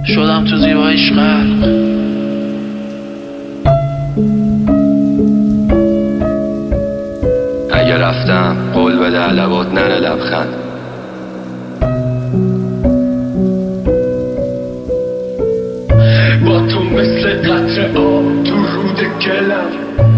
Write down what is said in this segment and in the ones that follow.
شدم تو زیباییش غرق. اگه رفتم قول بده لبات نره لبخند. با تو مثل قطره آب تو رود گلم.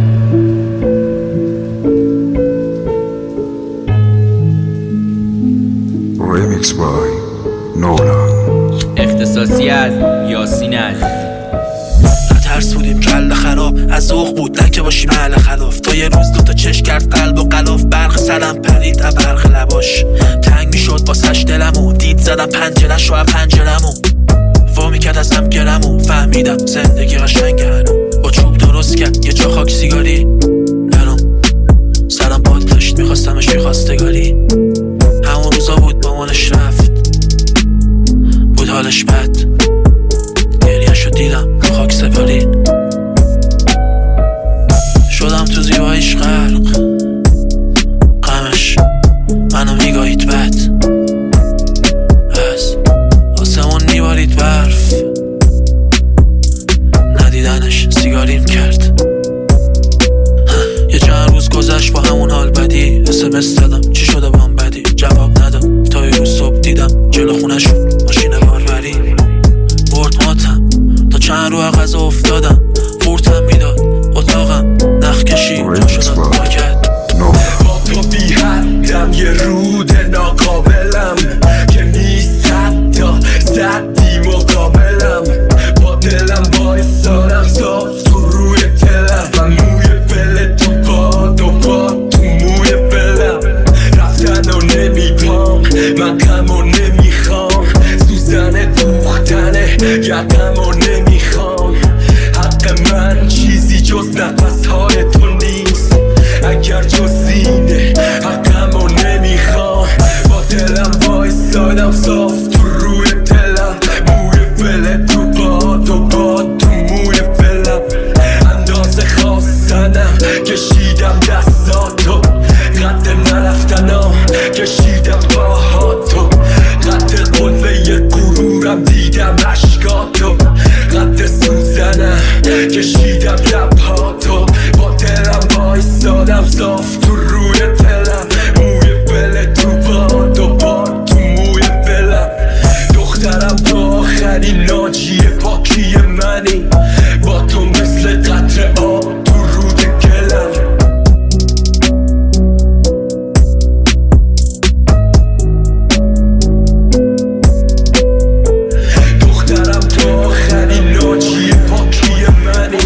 Remix by نولان. اختصاصی از یاسین عزیز. ترس بودیم کله خراب از ذوق بود نه که باشیم اهل خلاف. تا یه روز دوتا چشم کرد قلب و غلاف. برق سرم پرید برق لباش تنگ میشد واسش دلمو. دید زدم پنجره‌شو از پنجرمو وا میکرد ازم گرمو. فهمیدم زندگی قشنگه هنو. با چوب درست کرد یه جا خاک سیگاری برام. سرم باد داشت میخواستمش میخواستگاری. همون روزا بود مامانش رفت بود حالش بد. گریه‌شو دیدم رو خاک سپاری. شدم تو زیباییش غرق. غمش منو میگاهید بد. از آسمون میبارید برف. ندیدنش سیگاریم کرد. یه چند روز گذشت با همون حال بدی. SMS دادم چی شده با هم بدی. جواب ندم تا یه روز صبح دیدم جلو خونشون ماشین باربری. برد ماتم تا چند رو غذا افتادم. فورتم میداد اتاقم نخ کشید جا شدم پاکت. با تو بی حدم یه رود ناقابلم که نیست حتی زدی مقابلم. با دلم بایستادم صاف تو روی دلم و موی فل تو باد و باد تو موی فلم. رفتن و نمیپام من غم و نمیخوام. سوزن دوختنه گردم و نمیخوام. حق من چیزی جز نفس های تو نیست. اگر جزینه حقم و نمیخوام. با دلم بایستادم صاف تو روی دلم. موی فل تو باد و باد تو موی فلم. اندازه خواستنم کشیدم دستاتو. قد نرفتنم کشیدم باهاتو. قد قلبه غرورم دیدم عشقاتو. قد سوزنم کشیدم لبهاتو. با دلم بایستادم صاف تو روی دلم. موی فل تو باد و باد تو موی فلم. دخترم تو آخرین ناجی پاکی منی. با تو مثل قطره آب تو رود گلم. دخترم تو آخرین ناجی پاکی منی.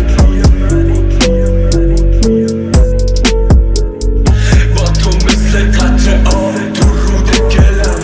با تو مثل قطره آب تو رود گلم.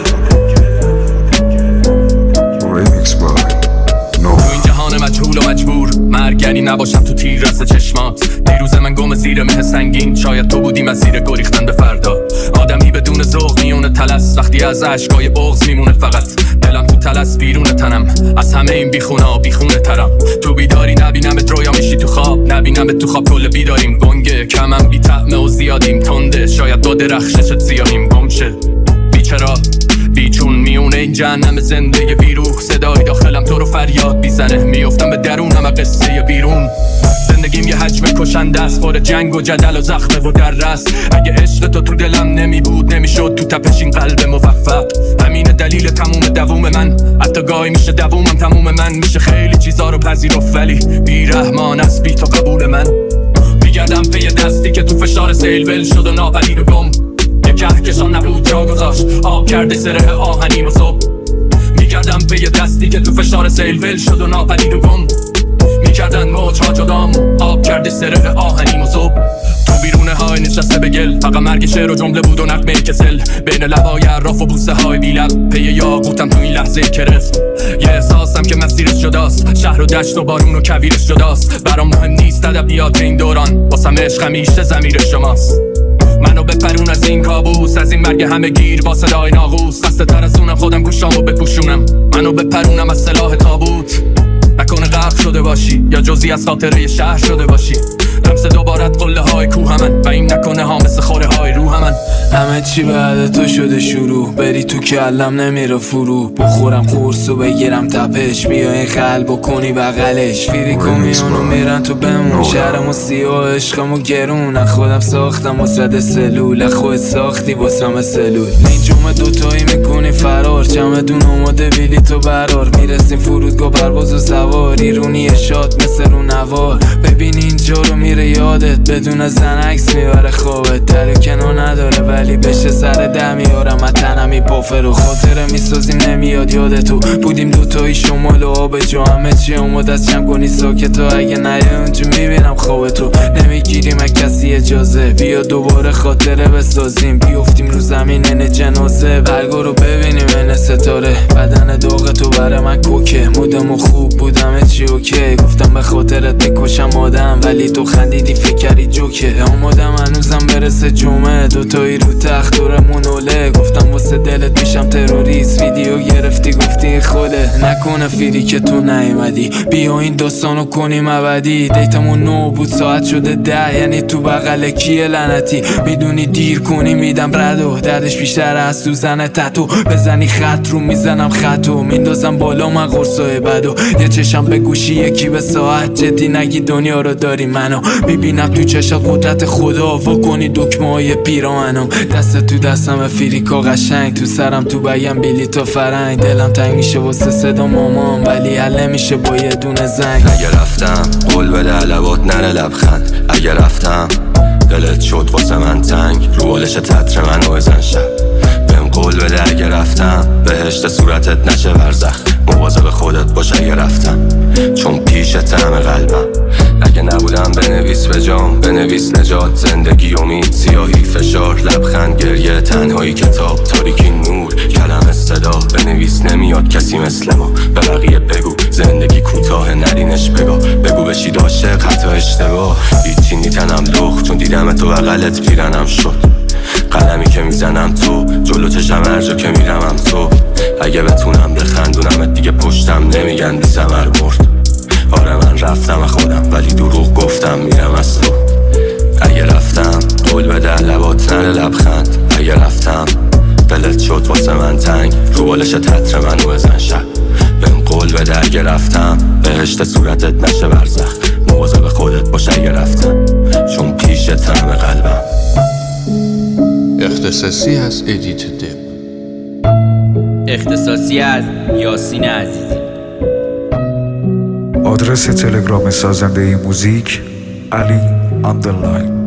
Remix by تو این جهان مجهول و مجبور مرگنی نباشم تو تیر رس چشمات. دیروز من گم زیر مه سنگین. شاید تو بودی مسیر گریختن به فردا. آدمی بدون ذوق میونه تلس. وقتی از عشقای بغض میمونه فقط دلم تو تلس. بیرون تنم از همه این بیخونا بیخونه ترم. تو بیداری نبینمت رویا میشی تو خواب. نبینمت تو خواب کل بیداریم گنگه. کمم بی طعمه و زیادیم تنده. شاید با درخششت زیادیم گمشه. بیچرا بیچون میونه این جهنم زندگی بیروح. صدای داخلم تو رو فریاد بیزنه. میفتم به درونم از قصه بیرون. زندگیم یه حجم کشنده است. پر جنگ و جدل و زخمه و دررس. اگه عشق تو دلم نمی بود نمیشد تو تپش این قلب موفق. همین دلیل تموم دووم من. حتی گاهی میشه دوومم تموم من. میشه خیلی چیزا رو پذیرفت ولی بیرحمان است بی تو قبول من. میگردم پی دستی که تو فشار سیل ول شد و ناپدید و گم. یه کهکشان نبود جا گذاشت آب کرده سره آهنیم و صبح. میگردم پی دستی که تو فشار سیل ول شد و ناپدید و گم. میکردن موجها جدام آب کرده سره آهنیم و صبح. تو بیرونه های نشسته به گل. فقط مرگ شعر و جمله بود و نغمه کسل. بین لبای عراف و بوسه های بی لب. پی یاقوتم تو این لحظه کرفت. یه احساسم که مسیرش جداست. شهر و دشت و بارون و کویرش جداست. برام مهم نیست ادبیات این دوران. واسم عشق همیشه ضمیر شماست. منو بپرون از این کابوس. از این مرگ همه گیر با صدای ناقوس. خسته تر از اونم خودم گوشامو بپوشونم. منو بپرونم از سلاح تابوت. نکنه غرق شده باشی یا جزئی از خاطره شهر شده باشی. لمس دوبارت قله های کوه من و این نکنه ها مثل خوره های روح من. همه چی بعد تو شده شروع، بری تو کلم نمیره فرو. بخورم قرص و بگیرم تپش، بیا این قلب و کنی بغلش. فیریکو میونو میرن تو بمون، شهرمو سیاه عشقمو گرون. خودم ساختم و زده سلول، خود ساختی واسم سلول. نیجوم دوتایی میکنی فرار، چمدون اومده بیلی تو برار. میرسیم فرودگاه پرواز و سوار، ایرونی شاد مثل رو نوار. ببین اینجا رو میره یادت، بدون زن عکس میبره خوابت. در کنار نداره ولی بشه سر ده میارم تنمی پافر و خاطره میسازیم نمیاد یادتو. بودیم دوتایی شمال و آب جا، همه چی اومد از چم کنی ساکت. تو اگه نیه اونجا میبینم خوابتو، نمیگیریم از کسی اجازه. بیا دوباره خاطره بسازیم، بیافتیم رو زمین جنازه. برگا رو ببینیم این ستاره، بدن داغ تو بره من کوکه. مودم و خوب بودم چی اوکی، گفتم به خاطرت بکشم آدم ولی تو خندیدی فکر کردی جوکه. آمادم هنوزم برسه جمعه، دوتایی رو تخت دورمون اوله. گفتم واسه دلت میشم تروریست، ویدیو گرفتی گفتی خوله. نکنه فیری که تو نیومدی، بیا این داستانو کنیم ابدی. دیتمون 9 بود ساعت شده 10، یعنی تو بغل کیه لعنتی. میدونی دیر کنی میدم ردو، دردش بیشتر از سوزن تتو. بزنی خط رو میزنم خطو، میندازم بالا من قرصای بدو. یه چشم به گوشی یکی به ساعت، جدی نگی دنیا رو داری منو. میبینم تو چشات قدرت خدا، واکنی دکمه های پیراهنم. دست تو دستم فیریکا قشنگ، تو سرم تو بگم بیلی تا فرنگ. دلم تنگ میشه واسه صدا مامان ولی حل نمیشه با یه دونه زنگ. اگه رفتم قول بده لبات نره لبخند. اگه رفتم دلت شد واسه من تنگ، رو بالش تتر من و بزن شب. بهم قول بده اگه رفتم بهشت صورتت نشه برزخ. مواظب خودت باش اگه رفتم، چون پیش طعم قلبم. اگه نبودم بنویس به جام، بنویس نجات، زندگی امید، سیاهی فشار، لبخند گریه، تنهایی کتاب، تاریکی نور، کلم صدا. بنویس نمیاد کسی مثل ما، به بقیه بگو زندگی کوتاه نرینش بگو. بگو بشید عاشق حتی اشتباه، هیچی نیتنم لخ چون دیدم تو بغلت پیرنم شد. قلمی که میزنم تو جلو چشم هر جا که میرمم تو. اگه بتونم بخندونم دیگه پشتم نمیگن بی ثمر مرد. آره من رفتم خودم ولی دروغ گفتم میرم از تو. اگه رفتم قول بده لبات نره لبخند. اگه رفتم دلت شد واسه من تنگ، رو بالش تتر منو بزن شب. بهم قول بده اگه رفتم بهشت صورتت نشه برزخ. مواظب خودت باش اگه رفتم، چون پیش طعم قلبم. اختصاصی از ادیت دب، اختصاصی از یاسین عزیزی. آدرس تلگرام سازنده موزیک علی_.